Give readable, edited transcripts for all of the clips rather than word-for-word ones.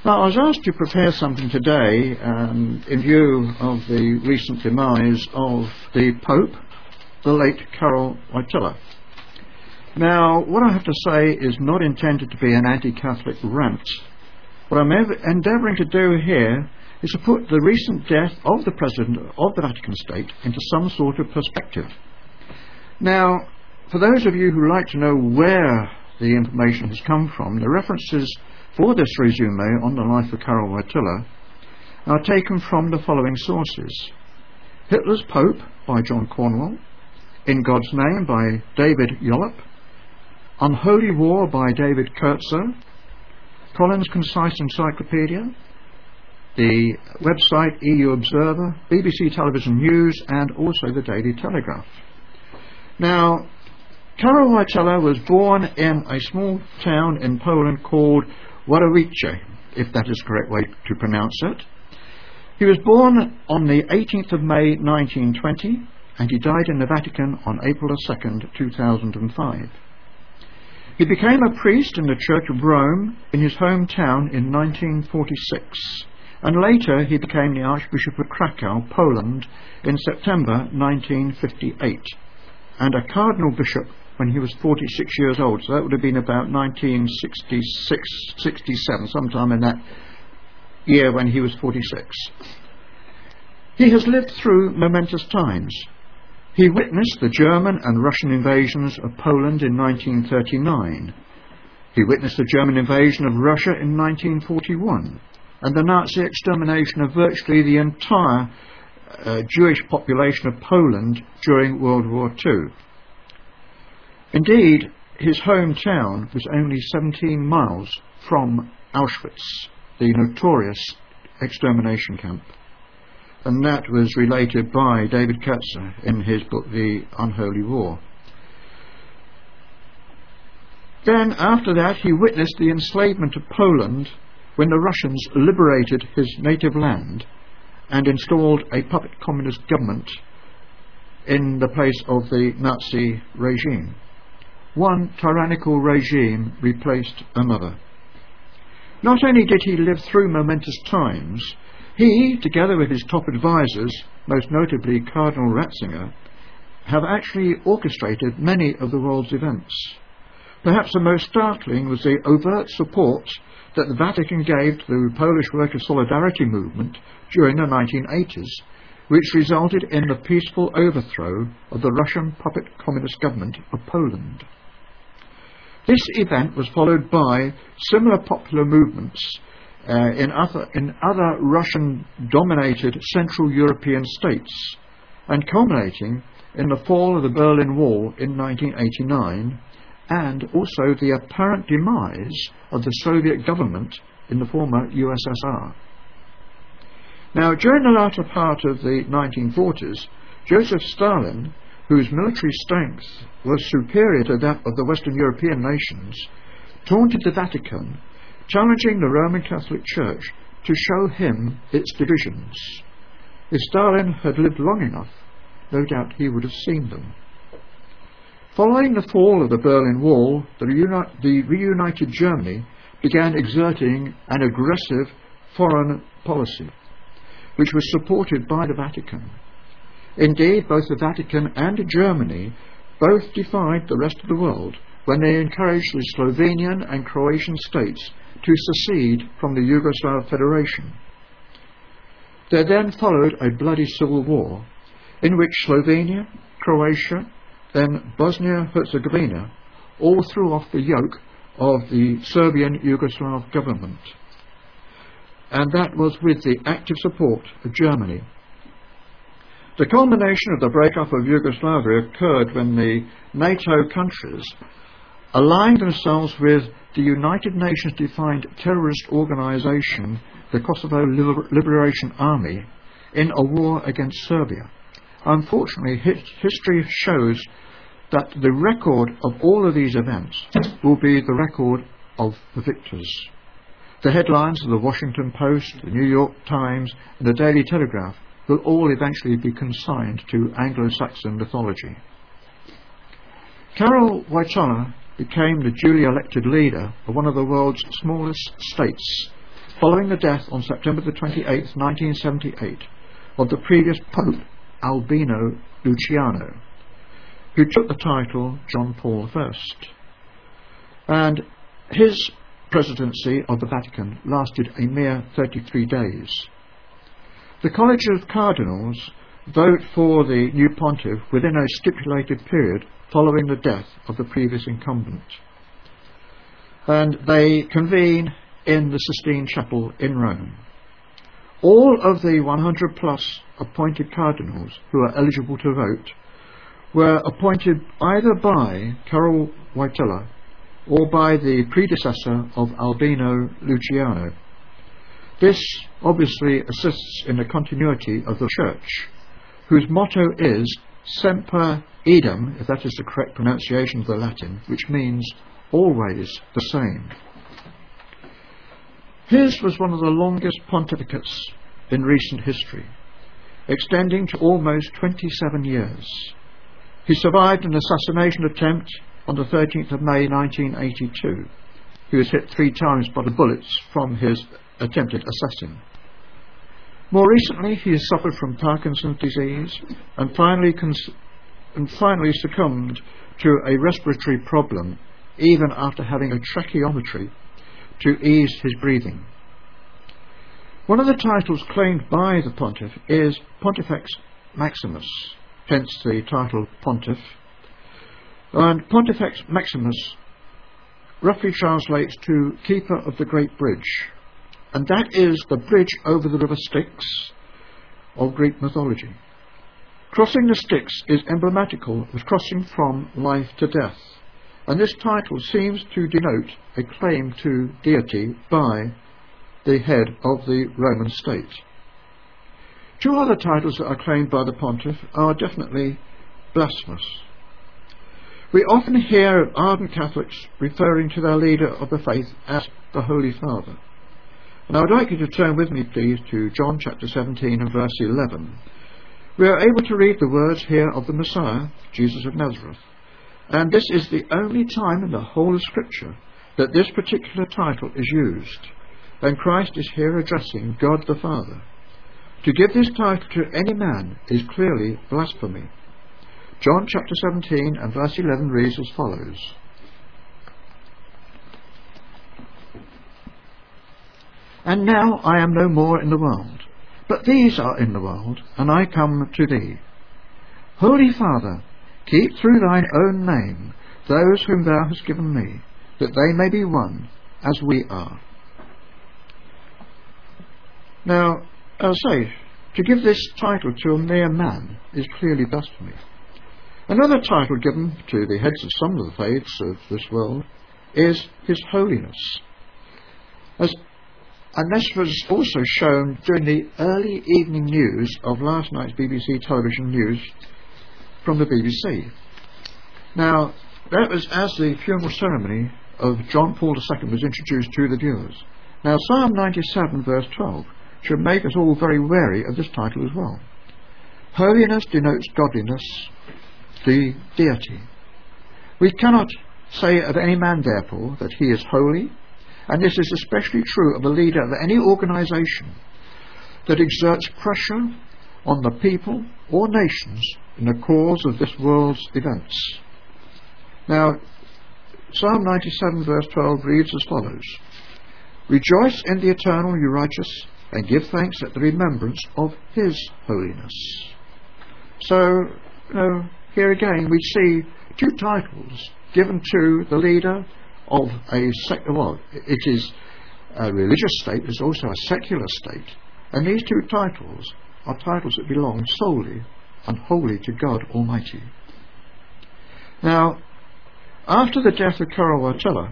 Now, I was asked to prepare something today in view of the recent demise of the Pope, the late Karol Wojtyła. Now, what I have to say is not intended to be an anti-Catholic rant. What I'm endeavouring to do here is to put the recent death of the President of the Vatican State into some sort of perspective. Now, for those of you who like to know where the information has come from, the references for this resume on the life of Karol Wojtyła are taken from the following sources: Hitler's Pope by John Cornwell, In God's Name by David Yollop, Unholy War by David Kurtzer, Collins' Concise Encyclopedia, the website EU Observer, BBC Television News, and also the Daily Telegraph. Now, Karol Wojtyła was born in a small town in Poland called Wadowice, if that is the correct way to pronounce it. He was born on the 18th of May 1920, and he died in the Vatican on April 2nd, 2005. He became a priest in the Church of Rome in his hometown in 1946, and later he became the Archbishop of Krakow, Poland, in September 1958, and a cardinal bishop when he was 46 years old. So that would have been about 1966-67, sometime in that year when he was 46. He has lived through momentous times. He witnessed the German and Russian invasions of Poland in 1939. He witnessed the German invasion of Russia in 1941 and the Nazi extermination of virtually the entire Jewish population of Poland during World War II. Indeed, his hometown was only 17 miles from Auschwitz, the notorious extermination camp. And that was related by David Kurtzer in his book, The Unholy War. Then, after that, he witnessed the enslavement of Poland when the Russians liberated his native land and installed a puppet communist government in the place of the Nazi regime. One tyrannical regime replaced another. Not only did he live through momentous times, he, together with his top advisors, most notably Cardinal Ratzinger, have actually orchestrated many of the world's events. Perhaps the most startling was the overt support that the Vatican gave to the Polish Worker Solidarity movement during the 1980s, which resulted in the peaceful overthrow of the Russian puppet communist government of Poland. This event was followed by similar popular movements in other Russian-dominated Central European states, and culminating in the fall of the Berlin Wall in 1989, and also the apparent demise of the Soviet government in the former USSR. Now, during the latter part of the 1940s, Joseph Stalin, whose military strength was superior to that of the Western European nations, taunted the Vatican, challenging the Roman Catholic Church to show him its divisions. If Stalin had lived long enough, no doubt he would have seen them. Following the fall of the Berlin Wall, the reunited Germany began exerting an aggressive foreign policy, which was supported by the Vatican. Indeed, both the Vatican and Germany both defied the rest of the world when they encouraged the Slovenian and Croatian states to secede from the Yugoslav Federation. There then followed a bloody civil war in which Slovenia, Croatia, then Bosnia-Herzegovina all threw off the yoke of the Serbian Yugoslav government. And that was with the active support of Germany. The culmination of the breakup of Yugoslavia occurred when the NATO countries aligned themselves with the United Nations-defined terrorist organisation, the Kosovo Liberation Army, in a war against Serbia. Unfortunately, history shows that the record of all of these events will be the record of the victors. The headlines of the Washington Post, the New York Times, and the Daily Telegraph will all eventually be consigned to Anglo-Saxon mythology. Karol Wojtyła became the duly elected leader of one of the world's smallest states, following the death on September the 28th, 1978, of the previous Pope, Albino Luciano, who took the title John Paul I. And his presidency of the Vatican lasted a mere 33 days. The College of Cardinals vote for the new pontiff within a stipulated period following the death of the previous incumbent. And they convene in the Sistine Chapel in Rome. All of the 100 plus appointed cardinals who are eligible to vote were appointed either by Karol Wojtyla or by the predecessor of Albino Luciano. This obviously assists in the continuity of the Church, whose motto is Semper Idem, if that is the correct pronunciation of the Latin, which means always the same. His was one of the longest pontificates in recent history, extending to almost 27 years. He survived an assassination attempt on the 13th of May 1982. He was hit 3 times by the bullets from his attempted assassin. More recently, he has suffered from Parkinson's disease and finally succumbed to a respiratory problem, even after having a tracheotomy to ease his breathing. One of the titles claimed by the pontiff is Pontifex Maximus, hence the title Pontiff. And Pontifex Maximus roughly translates to Keeper of the Great Bridge, and that is the bridge over the river Styx of Greek mythology. Crossing the Styx is emblematical of crossing from life to death, and this title seems to denote a claim to deity by the head of the Roman state. 2 other titles that are claimed by the pontiff are definitely blasphemous. We often hear of ardent Catholics referring to their leader of the faith as the Holy Father. And I would like you to turn with me, please, to John chapter 17 and verse 11. We are able to read the words here of the Messiah, Jesus of Nazareth. And this is the only time in the whole of Scripture that this particular title is used. And Christ is here addressing God the Father. To give this title to any man is clearly blasphemy. John chapter 17 and verse 11 reads as follows. And now I am no more in the world, but these are in the world, and I come to thee. Holy Father, keep through thine own name those whom thou hast given me, that they may be one, as we are. Now, as I say, to give this title to a mere man is clearly blasphemy. Another title given to the heads of some of the faiths of this world is His Holiness. And this was also shown during the early evening news of last night's BBC television news from the BBC. Now, that was as the funeral ceremony of John Paul II was introduced to the viewers. Now, Psalm 97 verse 12 should make us all very wary of this title as well. Holiness denotes godliness, the deity. We cannot say of any man, therefore, that he is holy, and this is especially true of a leader of any organisation that exerts pressure on the people or nations in the cause of this world's events. Now, Psalm 97 verse 12 reads as follows: Rejoice in the Eternal, you righteous, and give thanks at the remembrance of His holiness. So, here again we see 2 titles given to the leader of a it is a religious state, it's also a secular state, and these 2 titles are titles that belong solely and wholly to God Almighty. Now, after the death of Karol Wojtyla,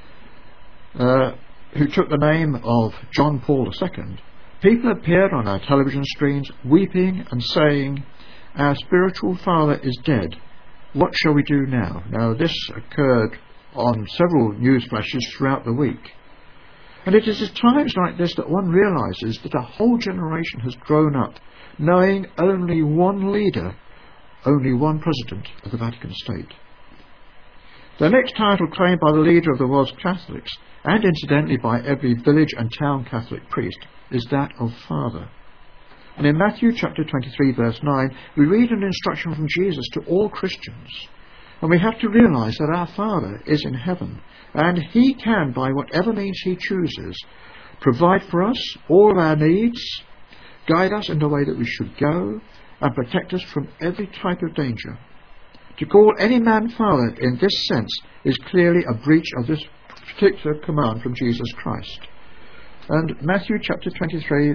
who took the name of John Paul II, people appeared on our television screens weeping and saying, "Our spiritual father is dead. What shall we do now?" Now, this occurred on several news flashes throughout the week. And it is at times like this that one realises that a whole generation has grown up knowing only one leader, only one president of the Vatican State. The next title claimed by the leader of the world's Catholics, and incidentally by every village and town Catholic priest, is that of Father. And in Matthew chapter 23 verse 9, we read an instruction from Jesus to all Christians. And we have to realise that our Father is in heaven, and He can, by whatever means He chooses, provide for us all our needs, guide us in the way that we should go, and protect us from every type of danger. To call any man Father in this sense is clearly a breach of this particular command from Jesus Christ. And Matthew chapter 23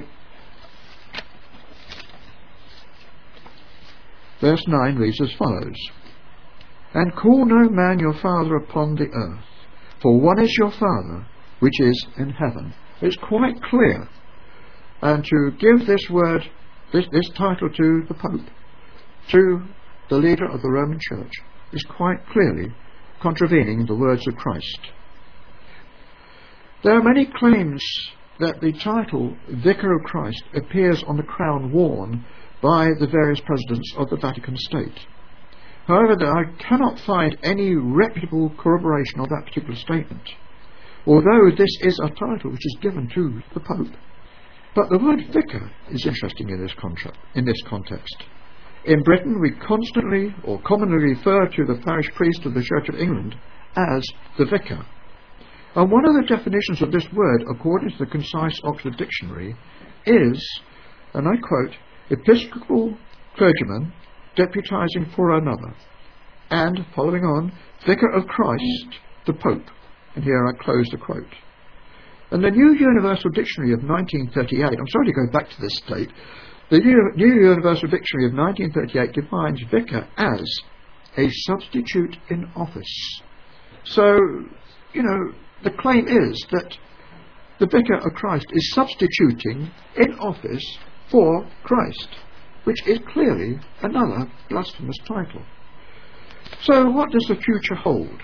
verse 9 reads as follows: "And call no man your father upon the earth, for one is your Father, which is in heaven." It's quite clear. And to give this word, this title to the Pope, to the leader of the Roman Church, is quite clearly contravening the words of Christ. There are many claims that the title Vicar of Christ appears on the crown worn by the various presidents of the Vatican State. However, I cannot find any reputable corroboration of that particular statement, although this is a title which is given to the Pope. But the word vicar is interesting in this context. In Britain, we constantly or commonly refer to the parish priest of the Church of England as the vicar. And one of the definitions of this word, according to the Concise Oxford Dictionary, is, and I quote, "Episcopal clergyman deputizing for another," and, following on, "Vicar of Christ, the Pope." And here I close the quote. And the New Universal Dictionary of 1938, I'm sorry to go back to this date, the New Universal Dictionary of 1938 defines vicar as a substitute in office. So, the claim is that the Vicar of Christ is substituting in office for Christ, which is clearly another blasphemous title. So what does the future hold?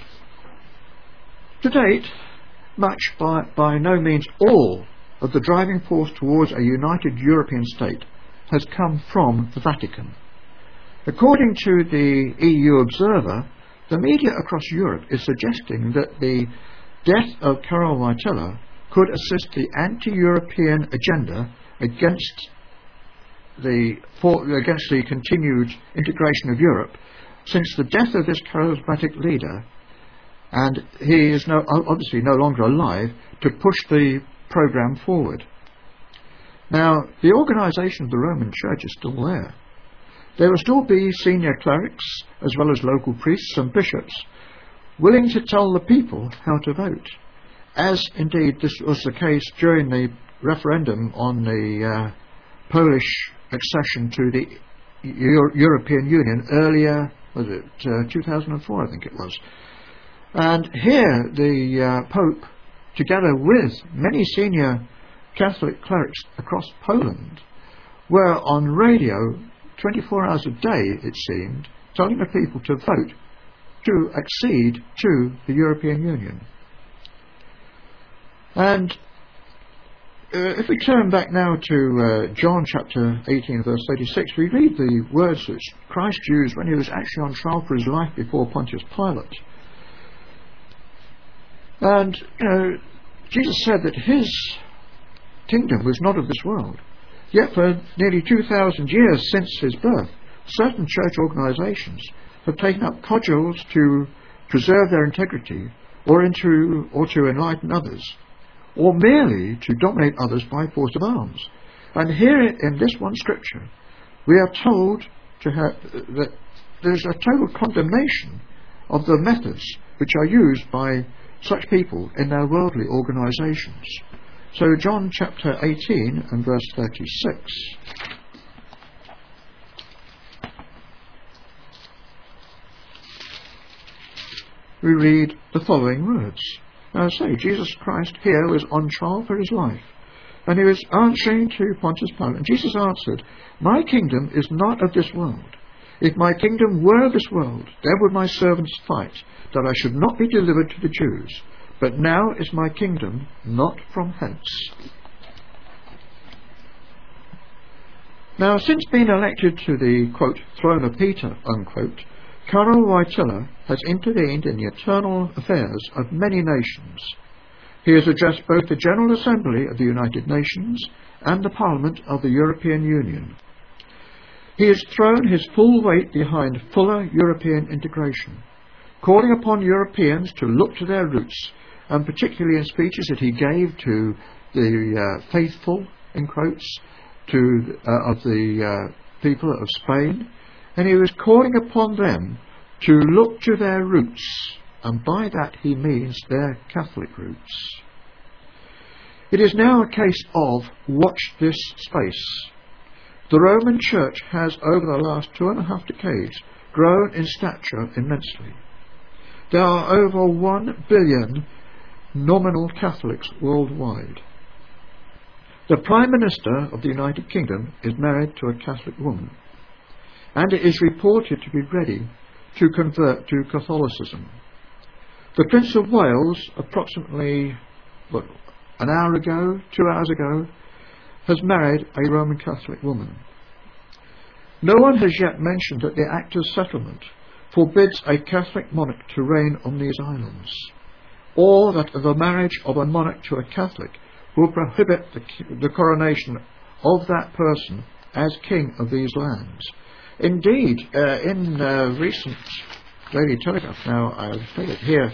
To date, much, by no means all, of the driving force towards a united European state has come from the Vatican. According to the EU Observer, the media across Europe is suggesting that the death of Karol Wojtyła could assist the anti-European agenda against the continued integration of Europe, since the death of this charismatic leader, and he is obviously no longer alive, to push the programme forward. Now, the organisation of the Roman Church is still there. There will still be senior clerics, as well as local priests and bishops, willing to tell the people how to vote, as indeed this was the case during the referendum on the Polish accession to the European Union earlier, 2004 I think it was. And here the Pope, together with many senior Catholic clerics across Poland, were on radio 24 hours a day, it seemed, telling the people to vote to accede to the European Union. And if we turn back now to John chapter 18 verse 36, we read the words that Christ used when he was actually on trial for his life before Pontius Pilate. And, Jesus said that his kingdom was not of this world. Yet for nearly 2,000 years since his birth, certain church organisations have taken up cudgels to preserve their integrity or to enlighten others, or merely to dominate others by force of arms. And here in this one scripture, we are told that there's a total condemnation of the methods which are used by such people in their worldly organisations. So John chapter 18 and verse 36. We read the following words. Now say, Jesus Christ here was on trial for his life, and he was answering to Pontius Pilate. And Jesus answered, "My kingdom is not of this world. If my kingdom were of this world, then would my servants fight, that I should not be delivered to the Jews. But now is my kingdom not from hence." Now, since being elected to the, quote, throne of Peter, unquote, Karol Wojtyła has intervened in the internal affairs of many nations. He has addressed both the General Assembly of the United Nations and the Parliament of the European Union. He has thrown his full weight behind fuller European integration, calling upon Europeans to look to their roots, and particularly in speeches that he gave to the faithful, in quotes, of the people of Spain, and he was calling upon them to look to their roots, and by that he means their Catholic roots. It is now a case of watch this space. The Roman Church has, over the last 2.5 decades, grown in stature immensely. There are over 1 billion nominal Catholics worldwide. The Prime Minister of the United Kingdom is married to a Catholic woman, and it is reported to be ready to convert to Catholicism. The Prince of Wales, approximately an hour ago, 2 hours ago, has married a Roman Catholic woman. No one has yet mentioned that the Act of Settlement forbids a Catholic monarch to reign on these islands, or that the marriage of a monarch to a Catholic will prohibit the coronation of that person as king of these lands. Indeed, in recent Daily Telegraph, now I've read it here,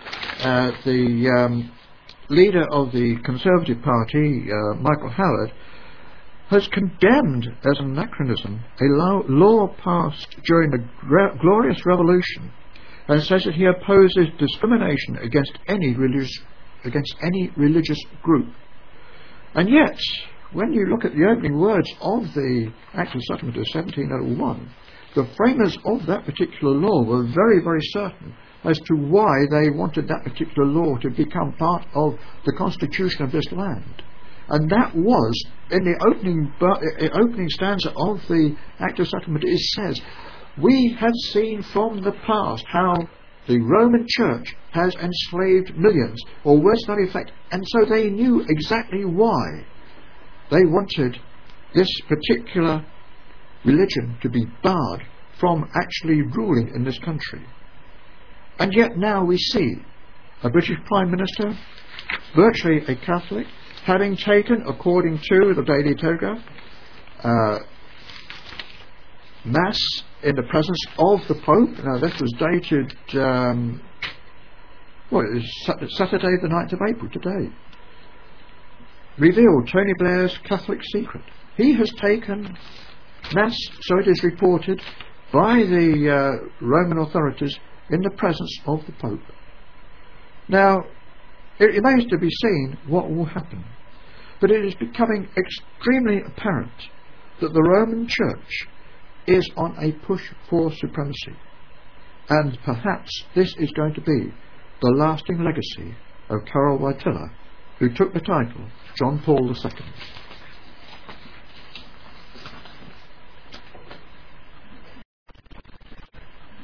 the leader of the Conservative Party, Michael Howard, has condemned as an anachronism a law passed during the Glorious Revolution, and says that he opposes discrimination against any religious group. And yet, when you look at the opening words of the Act of Settlement of 1701, the framers of that particular law were very, very certain as to why they wanted that particular law to become part of the constitution of this land. And that was, in the opening stanza of the Act of Settlement, it says, "We have seen from the past how the Roman Church has enslaved millions," or words to that effect, and so they knew exactly why they wanted this particular religion to be barred from actually ruling in this country. And yet now we see a British Prime Minister, virtually a Catholic, having taken, according to the Daily Telegraph, Mass in the presence of the Pope. Now this was dated, it is Saturday the 9th of April, today. Revealed Tony Blair's Catholic secret. He has taken Mass, so it is reported, by the Roman authorities in the presence of the Pope. Now, it remains to be seen what will happen, but it is becoming extremely apparent that the Roman Church is on a push for supremacy, and perhaps this is going to be the lasting legacy of Karol Wojtyła, who took the title John Paul II.